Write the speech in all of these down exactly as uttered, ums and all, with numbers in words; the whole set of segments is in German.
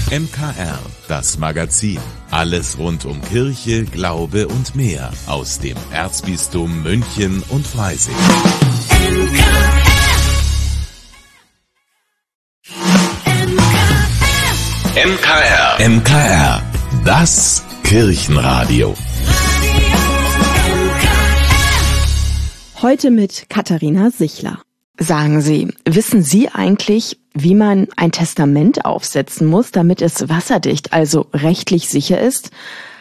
M K R, das Magazin. Alles rund um Kirche, Glaube und mehr aus dem Erzbistum München und Freising. M K R. M K R, das Kirchenradio. Heute mit Katharina Sichler. Sagen Sie, wissen Sie eigentlich, wie man ein Testament aufsetzen muss, damit es wasserdicht, also rechtlich sicher ist?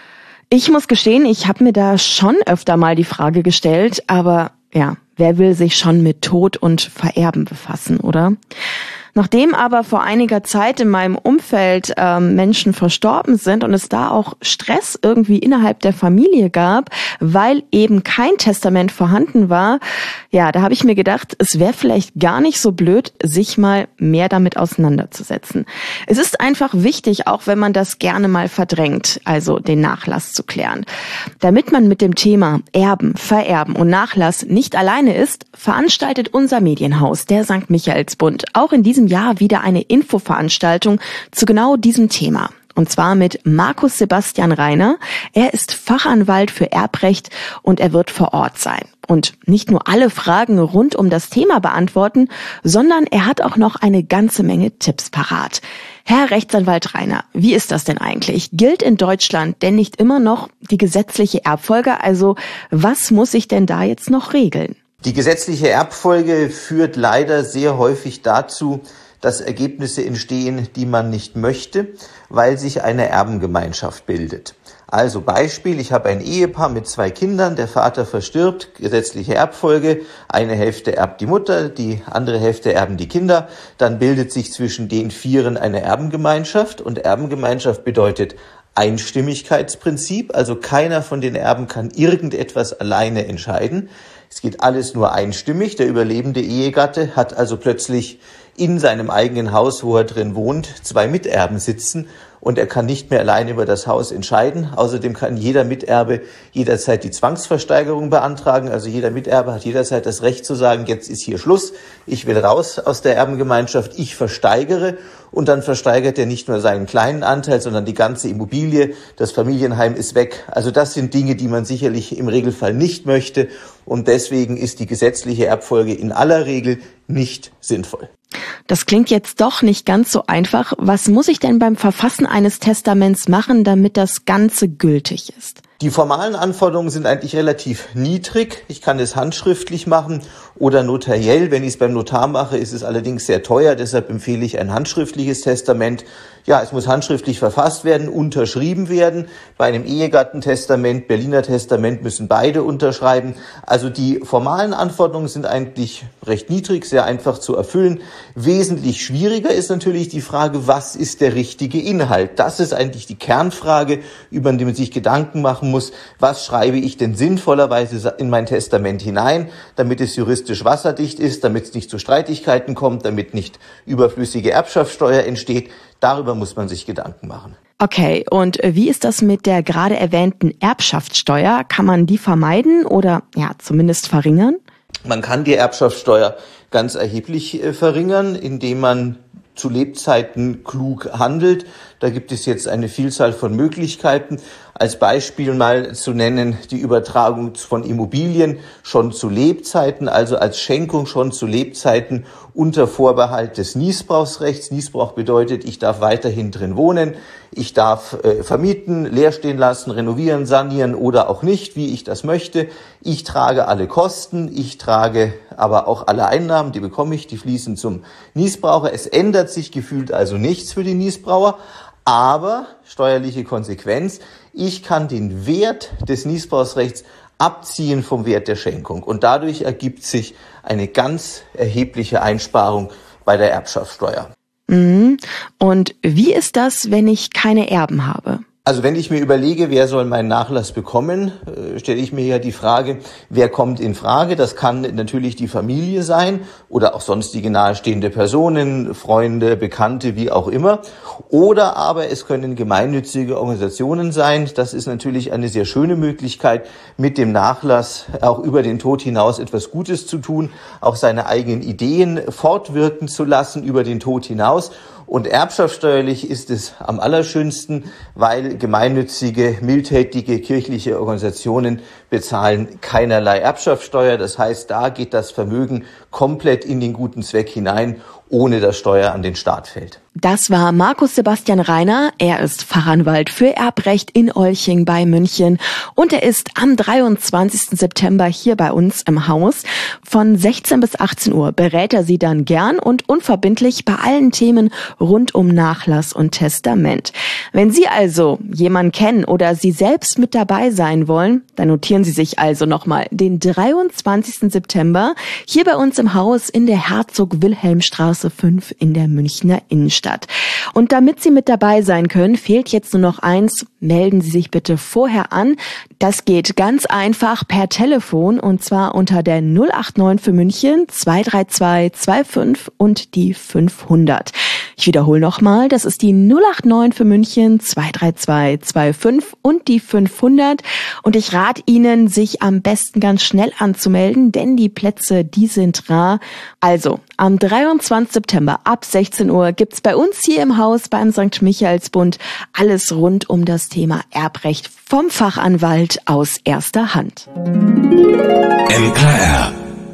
Ich muss gestehen, ich habe mir da schon öfter mal die Frage gestellt, aber ja, wer will sich schon mit Tod und Vererben befassen, oder? Nachdem aber vor einiger Zeit in meinem Umfeld äh, Menschen verstorben sind und es da auch Stress irgendwie innerhalb der Familie gab, weil eben kein Testament vorhanden war, ja, da habe ich mir gedacht, es wäre vielleicht gar nicht so blöd, sich mal mehr damit auseinanderzusetzen. Es ist einfach wichtig, auch wenn man das gerne mal verdrängt, also den Nachlass zu klären. Damit man mit dem Thema Erben, Vererben und Nachlass nicht alleine ist, veranstaltet unser Medienhaus, der Sankt Michaelsbund, auch in diesem Jahr wieder eine Infoveranstaltung zu genau diesem Thema. Und zwar mit Markus Sebastian Reiner. Er ist Fachanwalt für Erbrecht und er wird vor Ort sein. Und nicht nur alle Fragen rund um das Thema beantworten, sondern er hat auch noch eine ganze Menge Tipps parat. Herr Rechtsanwalt Reiner, wie ist das denn eigentlich? Gilt in Deutschland denn nicht immer noch die gesetzliche Erbfolge? Also was muss sich denn da jetzt noch regeln? Die gesetzliche Erbfolge führt leider sehr häufig dazu, dass Ergebnisse entstehen, die man nicht möchte, weil sich eine Erbengemeinschaft bildet. Also Beispiel, ich habe ein Ehepaar mit zwei Kindern, der Vater verstirbt, gesetzliche Erbfolge, eine Hälfte erbt die Mutter, die andere Hälfte erben die Kinder, dann bildet sich zwischen den Vieren eine Erbengemeinschaft und Erbengemeinschaft bedeutet Einstimmigkeitsprinzip, also keiner von den Erben kann irgendetwas alleine entscheiden. Es geht alles nur einstimmig. Der überlebende Ehegatte hat also plötzlich in seinem eigenen Haus, wo er drin wohnt, zwei Miterben sitzen und er kann nicht mehr allein über das Haus entscheiden. Außerdem kann jeder Miterbe jederzeit die Zwangsversteigerung beantragen. Also jeder Miterbe hat jederzeit das Recht zu sagen, jetzt ist hier Schluss, ich will raus aus der Erbengemeinschaft, ich versteigere. Und dann versteigert er nicht nur seinen kleinen Anteil, sondern die ganze Immobilie, das Familienheim ist weg. Also das sind Dinge, die man sicherlich im Regelfall nicht möchte. Und deswegen ist die gesetzliche Erbfolge in aller Regel nicht sinnvoll. Das klingt jetzt doch nicht ganz so einfach. Was muss ich denn beim Verfassen eines Testaments machen, damit das Ganze gültig ist? Die formalen Anforderungen sind eigentlich relativ niedrig. Ich kann es handschriftlich machen oder notariell. Wenn ich es beim Notar mache, ist es allerdings sehr teuer. Deshalb empfehle ich ein handschriftliches Testament. Ja, es muss handschriftlich verfasst werden, unterschrieben werden. Bei einem Ehegattentestament, Berliner Testament müssen beide unterschreiben. Also die formalen Anforderungen sind eigentlich recht niedrig, sehr einfach zu erfüllen. Wesentlich schwieriger ist natürlich die Frage, was ist der richtige Inhalt? Das ist eigentlich die Kernfrage, über die man sich Gedanken machen muss. Was schreibe ich denn sinnvollerweise in mein Testament hinein, damit es juristisch wasserdicht ist, damit es nicht zu Streitigkeiten kommt, damit nicht überflüssige Erbschaftssteuer entsteht. Darüber muss man sich Gedanken machen. Okay, und wie ist das mit der gerade erwähnten Erbschaftssteuer? Kann man die vermeiden oder ja zumindest verringern? Man kann die Erbschaftssteuer ganz erheblich äh, verringern, indem man zu Lebzeiten klug handelt. Da gibt es jetzt eine Vielzahl von Möglichkeiten. Als Beispiel mal zu nennen, die Übertragung von Immobilien schon zu Lebzeiten, also als Schenkung schon zu Lebzeiten unter Vorbehalt des Nießbrauchsrechts. Nießbrauch bedeutet, ich darf weiterhin drin wohnen, ich darf äh, vermieten, leer stehen lassen, renovieren, sanieren oder auch nicht, wie ich das möchte. Ich trage alle Kosten, ich trage aber auch alle Einnahmen, die bekomme ich, die fließen zum Nießbraucher. Es ändert sich gefühlt also nichts für die Nießbrauer. Aber, steuerliche Konsequenz, ich kann den Wert des Nießbrauchsrechts abziehen vom Wert der Schenkung. Und dadurch ergibt sich eine ganz erhebliche Einsparung bei der Erbschaftssteuer. Mhm. Und wie ist das, wenn ich keine Erben habe? Also wenn ich mir überlege, wer soll meinen Nachlass bekommen, äh, stelle ich mir ja die Frage, wer kommt in Frage? Das kann natürlich die Familie sein oder auch sonstige nahestehende Personen, Freunde, Bekannte, wie auch immer. Oder aber es können gemeinnützige Organisationen sein. Das ist natürlich eine sehr schöne Möglichkeit, mit dem Nachlass auch über den Tod hinaus etwas Gutes zu tun, auch seine eigenen Ideen fortwirken zu lassen über den Tod hinaus. Und erbschaftssteuerlich ist es am allerschönsten, weil gemeinnützige, mildtätige kirchliche Organisationen bezahlen keinerlei Erbschaftssteuer. Das heißt, da geht das Vermögen komplett in den guten Zweck hinein, ohne dass Steuer an den Staat fällt. Das war Markus Sebastian Reiner. Er ist Fachanwalt für Erbrecht in Olching bei München und er ist am dreiundzwanzigsten September hier bei uns im Haus. Von sechzehn bis achtzehn Uhr berät er Sie dann gern und unverbindlich bei allen Themen rund um Nachlass und Testament. Wenn Sie also jemanden kennen oder Sie selbst mit dabei sein wollen, dann notieren Sie sich also nochmal den dreiundzwanzigsten September hier bei uns im Haus in der Herzog-Wilhelm-Straße fünf in der Münchner Innenstadt. Und damit Sie mit dabei sein können, fehlt jetzt nur noch eins. Melden Sie sich bitte vorher an. Das geht ganz einfach per Telefon und zwar unter der null acht neun für München zwei drei zwei zwei fünf und die fünfhundert. Ich wiederhole nochmal, das ist die null acht neun für München zwei drei zwei zwei fünf und die fünfhundert. Und ich rate Ihnen, sich am besten ganz schnell anzumelden, denn die Plätze, die sind rar. Also, am dreiundzwanzigsten September ab sechzehn Uhr gibt's bei uns hier im Haus beim Sankt Michaelsbund alles rund um das Thema Erbrecht vom Fachanwalt aus erster Hand. M K R,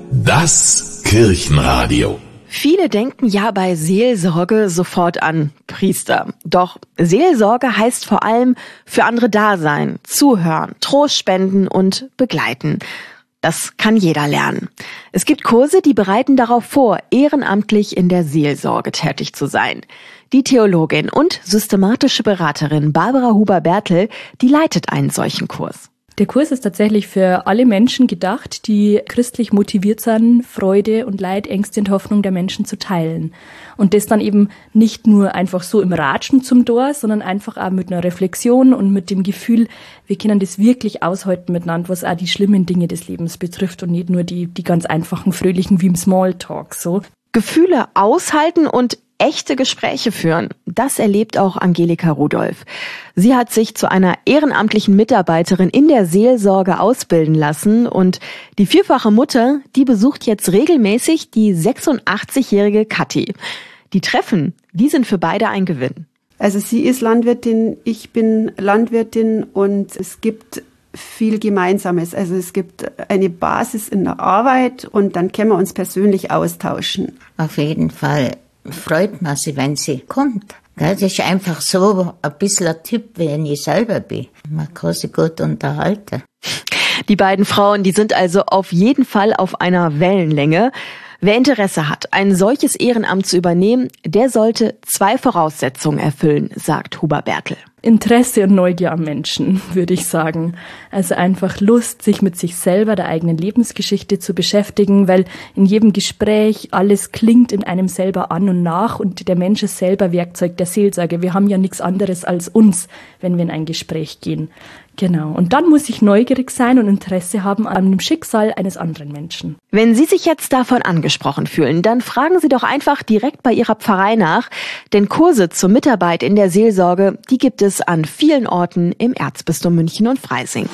das Kirchenradio. Viele denken ja bei Seelsorge sofort an Priester. Doch Seelsorge heißt vor allem für andere da sein, zuhören, Trost spenden und begleiten. Das kann jeder lernen. Es gibt Kurse, die bereiten darauf vor, ehrenamtlich in der Seelsorge tätig zu sein. Die Theologin und systematische Beraterin Barbara Huber-Bertel, die leitet einen solchen Kurs. Der Kurs ist tatsächlich für alle Menschen gedacht, die christlich motiviert sind, Freude und Leid, Ängste und Hoffnung der Menschen zu teilen. Und das dann eben nicht nur einfach so im Ratschen zum Tor, sondern einfach auch mit einer Reflexion und mit dem Gefühl, wir können das wirklich aushalten miteinander, was auch die schlimmen Dinge des Lebens betrifft und nicht nur die, die ganz einfachen, fröhlichen wie im Smalltalk, so. Gefühle aushalten und echte Gespräche führen. Das erlebt auch Angelika Rudolph. Sie hat sich zu einer ehrenamtlichen Mitarbeiterin in der Seelsorge ausbilden lassen und die vierfache Mutter, die besucht jetzt regelmäßig die sechsundachtzig-jährige Kathi. Die Treffen, die sind für beide ein Gewinn. Also sie ist Landwirtin, ich bin Landwirtin und es gibt viel Gemeinsames. Also es gibt eine Basis in der Arbeit und dann können wir uns persönlich austauschen. Auf jeden Fall freut man sich, wenn sie kommt. Das ist einfach so ein bisschen ein Typ, wie ich selber bin. Man kann sich gut unterhalten. Die beiden Frauen, die sind also auf jeden Fall auf einer Wellenlänge. Wer Interesse hat, ein solches Ehrenamt zu übernehmen, der sollte zwei Voraussetzungen erfüllen, sagt Huber-Bertel. Interesse und Neugier am Menschen, würde ich sagen. Also einfach Lust, sich mit sich selber, der eigenen Lebensgeschichte zu beschäftigen, weil in jedem Gespräch alles klingt in einem selber an und nach und der Mensch ist selber Werkzeug der Seelsorge. Wir haben ja nichts anderes als uns, wenn wir in ein Gespräch gehen. Genau. Und dann muss ich neugierig sein und Interesse haben an dem Schicksal eines anderen Menschen. Wenn Sie sich jetzt davon angesprochen fühlen, dann fragen Sie doch einfach direkt bei Ihrer Pfarrei nach. Denn Kurse zur Mitarbeit in der Seelsorge, die gibt es an vielen Orten im Erzbistum München und Freising.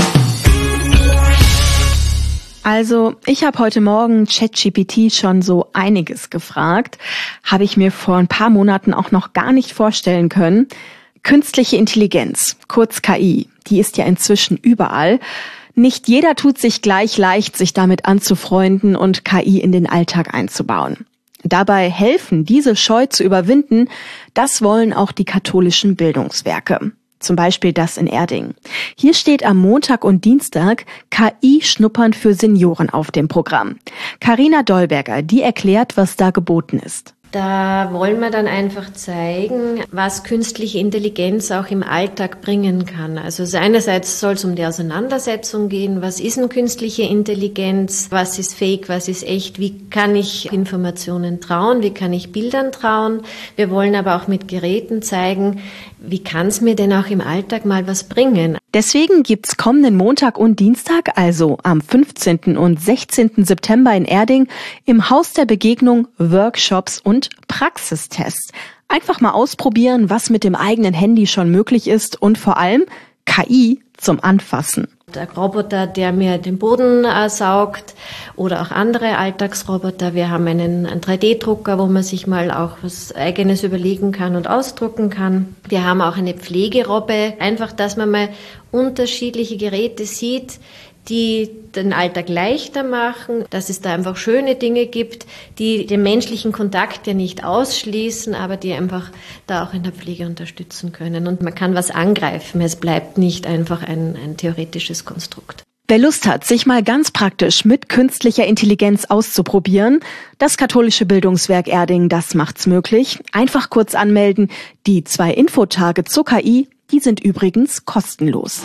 Also, ich habe heute Morgen ChatGPT schon so einiges gefragt. Habe ich mir vor ein paar Monaten auch noch gar nicht vorstellen können. Künstliche Intelligenz, kurz K I, die ist ja inzwischen überall. Nicht jeder tut sich gleich leicht, sich damit anzufreunden und K I in den Alltag einzubauen. Dabei helfen, diese Scheu zu überwinden, das wollen auch die katholischen Bildungswerke. Zum Beispiel das in Erding. Hier steht am Montag und Dienstag K I-Schnuppern für Senioren auf dem Programm. Carina Dolberger, die erklärt, was da geboten ist. Da wollen wir dann einfach zeigen, was künstliche Intelligenz auch im Alltag bringen kann. Also einerseits soll es um die Auseinandersetzung gehen, was ist eine künstliche Intelligenz, was ist fake, was ist echt, wie kann ich Informationen trauen, wie kann ich Bildern trauen. Wir wollen aber auch mit Geräten zeigen, wie kann es mir denn auch im Alltag mal was bringen. Deswegen gibt's kommenden Montag und Dienstag, also am fünfzehnten und sechzehnten September in Erding, im Haus der Begegnung Workshops und Praxistests. Einfach mal ausprobieren, was mit dem eigenen Handy schon möglich ist und vor allem K I zum Anfassen. der Roboter, der mir den Boden äh, saugt oder auch andere Alltagsroboter. Wir haben einen, einen drei D Drucker, wo man sich mal auch was Eigenes überlegen kann und ausdrucken kann. Wir haben auch eine Pflegerobbe, einfach, dass man mal unterschiedliche Geräte sieht, die den Alltag leichter machen, dass es da einfach schöne Dinge gibt, die den menschlichen Kontakt ja nicht ausschließen, aber die einfach da auch in der Pflege unterstützen können. Und man kann was angreifen, es bleibt nicht einfach ein, ein theoretisches Konstrukt. Wer Lust hat, sich mal ganz praktisch mit künstlicher Intelligenz auszuprobieren, das katholische Bildungswerk Erding, das macht's möglich. Einfach kurz anmelden. Die zwei Infotage zur K I, die sind übrigens kostenlos.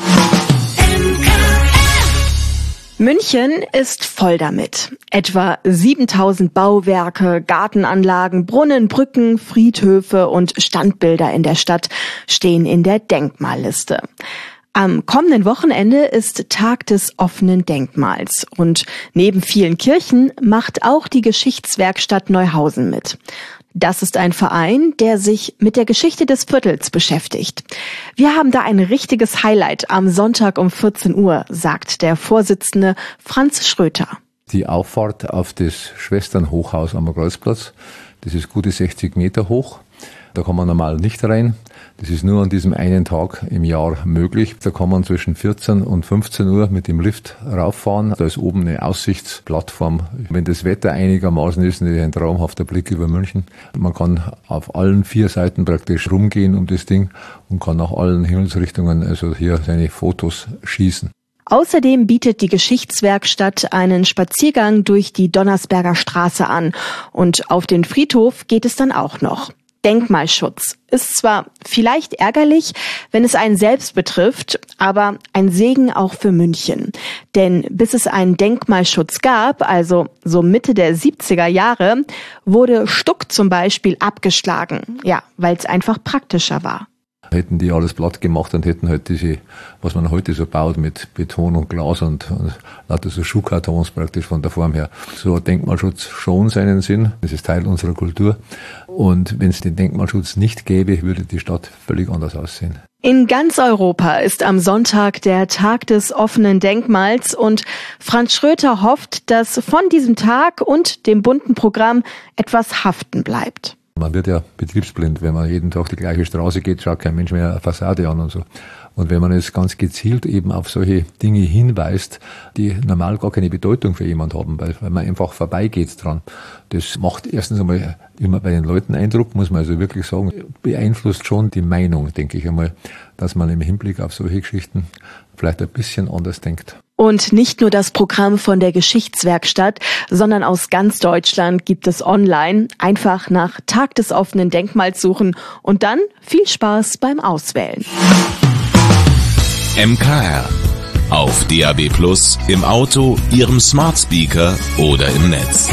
München ist voll damit. Etwa siebentausend Bauwerke, Gartenanlagen, Brunnen, Brücken, Friedhöfe und Standbilder in der Stadt stehen in der Denkmalliste. Am kommenden Wochenende ist Tag des offenen Denkmals und neben vielen Kirchen macht auch die Geschichtswerkstatt Neuhausen mit. Das ist ein Verein, der sich mit der Geschichte des Viertels beschäftigt. Wir haben da ein richtiges Highlight am Sonntag um vierzehn Uhr, sagt der Vorsitzende Franz Schröter. Die Auffahrt auf das Schwesternhochhaus am Kreuzplatz, das ist gute sechzig Meter hoch. Da kann man normal nicht rein. Das ist nur an diesem einen Tag im Jahr möglich. Da kann man zwischen vierzehn und fünfzehn Uhr mit dem Lift rauffahren. Da ist oben eine Aussichtsplattform. Wenn das Wetter einigermaßen ist, ist ein traumhafter Blick über München. Man kann auf allen vier Seiten praktisch rumgehen um das Ding und kann nach allen Himmelsrichtungen also hier seine Fotos schießen. Außerdem bietet die Geschichtswerkstatt einen Spaziergang durch die Donnersberger Straße an. Und auf den Friedhof geht es dann auch noch. Denkmalschutz ist zwar vielleicht ärgerlich, wenn es einen selbst betrifft, aber ein Segen auch für München. Denn bis es einen Denkmalschutz gab, also so Mitte der siebziger Jahre, wurde Stuck zum Beispiel abgeschlagen. Ja, weil es einfach praktischer war. Hätten die alles platt gemacht und hätten halt diese, was man heute so baut mit Beton und Glas und, und lauter so Schuhkartons praktisch von der Form her. So hat Denkmalschutz schon seinen Sinn. Das ist Teil unserer Kultur. Und wenn es den Denkmalschutz nicht gäbe, würde die Stadt völlig anders aussehen. In ganz Europa ist am Sonntag der Tag des offenen Denkmals und Franz Schröter hofft, dass von diesem Tag und dem bunten Programm etwas haften bleibt. Man wird ja betriebsblind, wenn man jeden Tag die gleiche Straße geht, schaut kein Mensch mehr eine Fassade an und so. Und wenn man jetzt ganz gezielt eben auf solche Dinge hinweist, die normal gar keine Bedeutung für jemand haben, weil, weil man einfach vorbeigeht dran. Das macht erstens einmal immer bei den Leuten Eindruck, muss man also wirklich sagen, beeinflusst schon die Meinung, denke ich einmal, dass man im Hinblick auf solche Geschichten vielleicht ein bisschen anders denkt. Und nicht nur das Programm von der Geschichtswerkstatt, sondern aus ganz Deutschland gibt es online. Einfach nach Tag des offenen Denkmals suchen und dann viel Spaß beim Auswählen. M K R. Auf D A B Plus, im Auto, Ihrem Smart Speaker oder im Netz.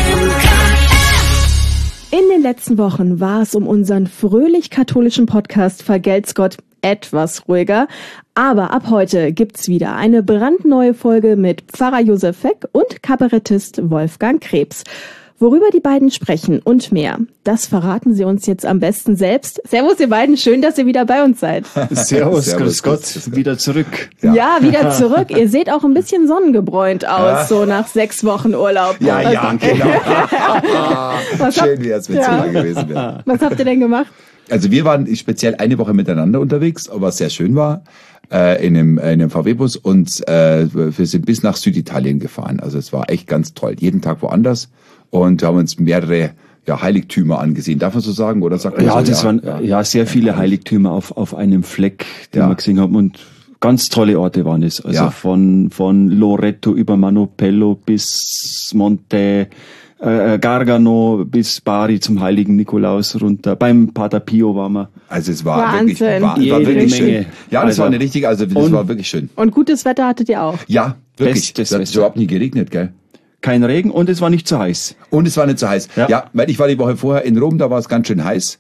In den letzten Wochen war es um unseren fröhlich-katholischen Podcast Vergelt's Gott etwas ruhiger. Aber ab heute gibt's wieder eine brandneue Folge mit Pfarrer Josef Feck und Kabarettist Wolfgang Krebs. Worüber die beiden sprechen und mehr, das verraten sie uns jetzt am besten selbst. Servus ihr beiden, schön, dass ihr wieder bei uns seid. Servus, grüß Gott, wieder zurück. Ja. ja, wieder zurück. Ihr seht auch ein bisschen sonnengebräunt aus, ja. So nach sechs Wochen Urlaub. Ja, ja, genau. Was schön wäre es, wenn es so lang gewesen wäre. Was habt ihr denn gemacht? Also wir waren speziell eine Woche miteinander unterwegs, was sehr schön war, äh, in einem, in einem V W-Bus und äh, wir sind bis nach Süditalien gefahren. Also es war echt ganz toll. Jeden Tag woanders und haben uns mehrere ja, Heiligtümer angesehen. Darf man so sagen? Oder sagt man ja, so? das ja, waren ja, ja sehr viele Heiligtümer auf, auf einem Fleck, den ja. wir gesehen haben und ganz tolle Orte waren es. Also ja. von, von Loreto über Manopello bis Monte Äh, Gargano bis Bari zum Heiligen Nikolaus runter. Beim Pater Pio waren wir. Also es war Wahnsinn. wirklich, war, Jede war wirklich Menge. schön. Ja, das also, war eine richtige, also das und, war wirklich schön. Und gutes Wetter hattet ihr auch? Ja, wirklich. Bestes Es hat überhaupt nie geregnet, gell? Kein Regen und es war nicht zu heiß. Und es war nicht zu heiß. Ja, ja, weil ich war die Woche vorher in Rom, da war es ganz schön heiß.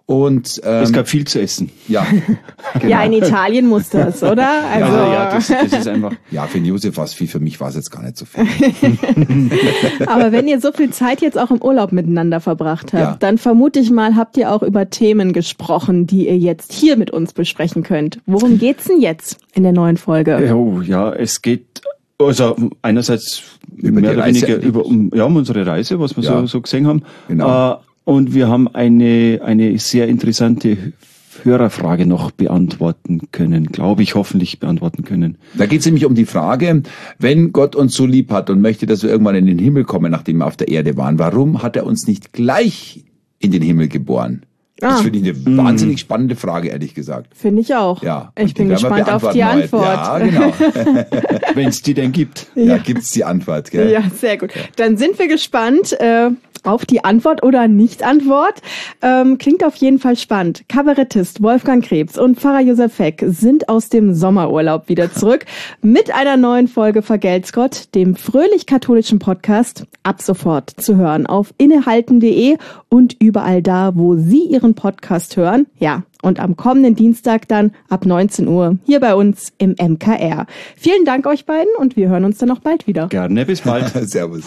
Und, ähm, es gab viel zu essen. Ja, genau. Ja, in Italien muss das, oder? Also, ja, ja das, das ist einfach. Ja, für den Josef war es viel, für mich war es jetzt gar nicht so viel. Aber wenn ihr so viel Zeit jetzt auch im Urlaub miteinander verbracht habt, ja. dann vermute ich mal, habt ihr auch über Themen gesprochen, die ihr jetzt hier mit uns besprechen könnt. Worum geht's denn jetzt in der neuen Folge? Oh, ja, es geht also einerseits über mehr die oder Reise weniger über um, ja, um unsere Reise, was wir ja. so, so gesehen haben. Genau. Äh, Und wir haben eine, eine sehr interessante Hörerfrage noch beantworten können, glaube ich, hoffentlich beantworten können. Da geht es nämlich um die Frage, wenn Gott uns so lieb hat und möchte, dass wir irgendwann in den Himmel kommen, nachdem wir auf der Erde waren, warum hat er uns nicht gleich in den Himmel geboren? Das Ah. finde ich eine wahnsinnig spannende Frage, ehrlich gesagt. Finde ich auch. Ja, ich und bin die werden wir gespannt auf die beantworten heute. Antwort. Ja, genau. Wenn es die denn gibt. Ja, Ja. gibt's die Antwort, gell? Ja, sehr gut. Dann sind wir gespannt äh, auf die Antwort oder Nicht-Antwort. Ähm, klingt auf jeden Fall spannend. Kabarettist Wolfgang Krebs und Pfarrer Josef Feck sind aus dem Sommerurlaub wieder zurück mit einer neuen Folge Vergelt's Gott, dem fröhlich-katholischen Podcast, ab sofort zu hören auf innehalten punkt de und überall da, wo Sie Ihren Podcast hören. Ja, und am kommenden Dienstag dann ab neunzehn Uhr hier bei uns im M K R. Vielen Dank euch beiden und wir hören uns dann auch bald wieder. Gerne, bis bald. Servus.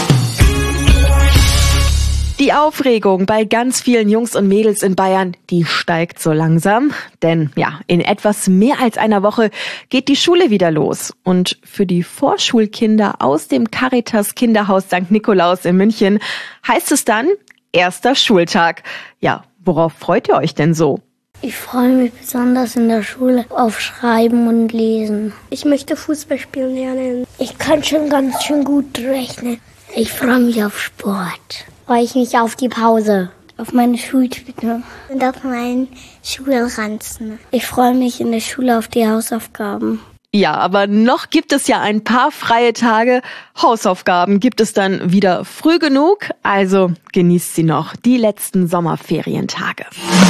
Die Aufregung bei ganz vielen Jungs und Mädels in Bayern, die steigt so langsam. Denn ja, in etwas mehr als einer Woche geht die Schule wieder los. Und für die Vorschulkinder aus dem Caritas Kinderhaus Sankt Nikolaus in München heißt es dann erster Schultag. Ja, worauf freut ihr euch denn so? Ich freue mich besonders in der Schule auf Schreiben und Lesen. Ich möchte Fußball spielen lernen. Ich kann schon ganz schön gut rechnen. Ich freue mich auf Sport. Freue ich mich auf die Pause, auf meine Schultüte und auf meinen Schulranzen. Ich freue mich in der Schule auf die Hausaufgaben. Ja, aber noch gibt es ja ein paar freie Tage. Hausaufgaben gibt es dann wieder früh genug. Also genießt sie noch, die letzten Sommerferientage.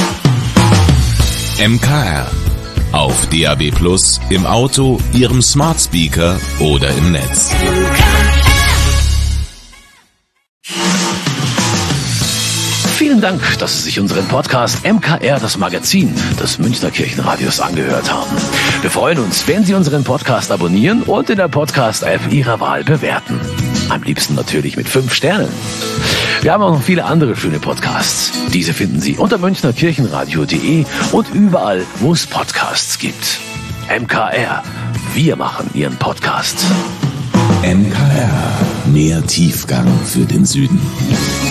M K R. Auf D A B Plus, im Auto, Ihrem Smart Speaker oder im Netz. Vielen Dank, dass Sie sich unseren Podcast M K R, das Magazin des Münchner Kirchenradios, angehört haben. Wir freuen uns, wenn Sie unseren Podcast abonnieren und in der Podcast-App Ihrer Wahl bewerten. Am liebsten natürlich mit fünf Sternen. Wir haben auch noch viele andere schöne Podcasts. Diese finden Sie unter münchner kirchenradio punkt de und überall, wo es Podcasts gibt. M K R. Wir machen Ihren Podcast. M K R. Mehr Tiefgang für den Süden.